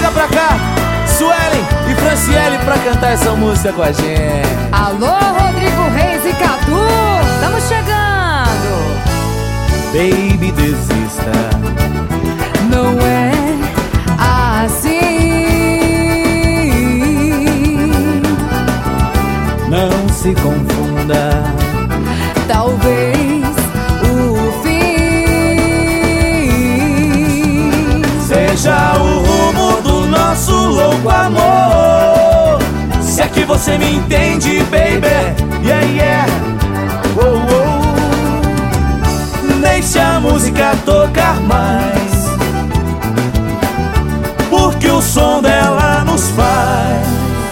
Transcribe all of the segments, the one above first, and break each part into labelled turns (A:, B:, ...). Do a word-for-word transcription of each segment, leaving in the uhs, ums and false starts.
A: Chega pra cá, Suelen e Franciele, pra cantar essa música com a gente.
B: Alô, Rodrigo Reis e Cadu, estamos chegando.
A: Baby, desista,
B: não é assim.
A: não se confunda,
B: talvez o fim
A: seja o rumo do nosso louco amor. Se é que você me entende, baby, yeah, yeah. Oh, oh. Deixe a música tocar mais, porque o som dela nos faz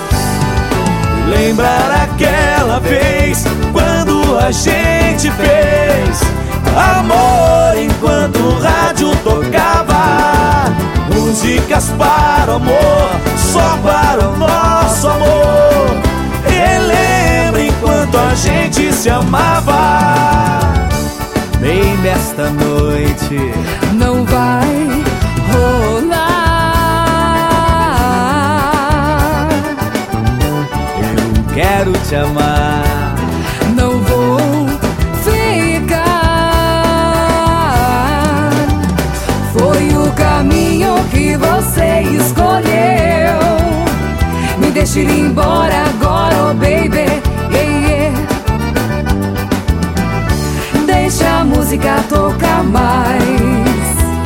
A: lembrar aquela vez quando a gente fez amor enquanto o rádio tocava músicas para o amor, só para o nosso amor. Relembra enquanto a gente se amava. Baby, esta noite
B: não vai rolar.
A: Eu quero te amar,
B: não vou ficar. Foi o caminho que você escolheu. Me deixe ir embora agora, oh baby, yeah, yeah. Deixa a música tocar mais,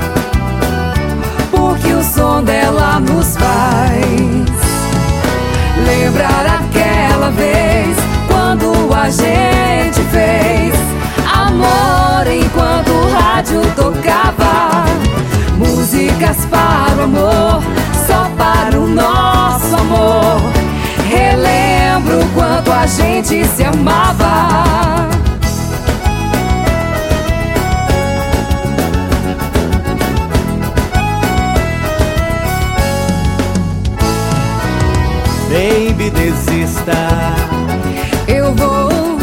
B: porque o som dela nos faz lembrar aquela vez quando a gente fez amor enquanto o rádio tocava músicas para o amor, só para o nosso amor. Relembro o quanto a gente se amava.
A: baby, desista.
B: Eu vou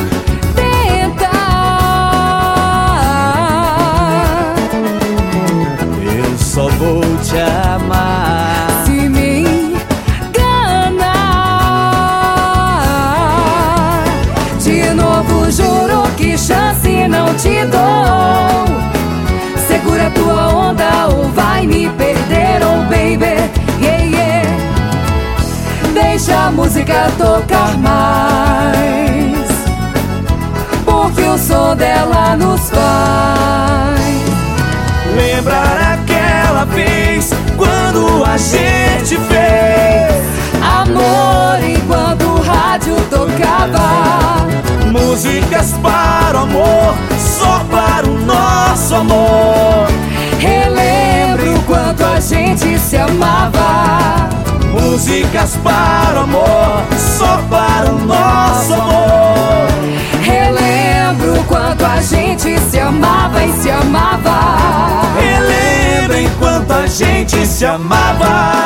B: tentar.
A: Eu só vou te amar.
B: Se me enganar, de novo juro que chance não te dou. Segura tua onda ou vai me perder, oh baby, yeah, yeah. Deixa a música tocar mais, porque o som dela nos faz
A: lembrar aquela vez quando a gente fez
B: amor enquanto o rádio tocava
A: músicas para o amor, só para o nosso amor.
B: Relembro o quanto a gente se amava.
A: Músicas para o amor, só para o nosso amor.
B: Relembro o quanto a gente se amava e se amava.
A: Relembra enquanto a gente se amava.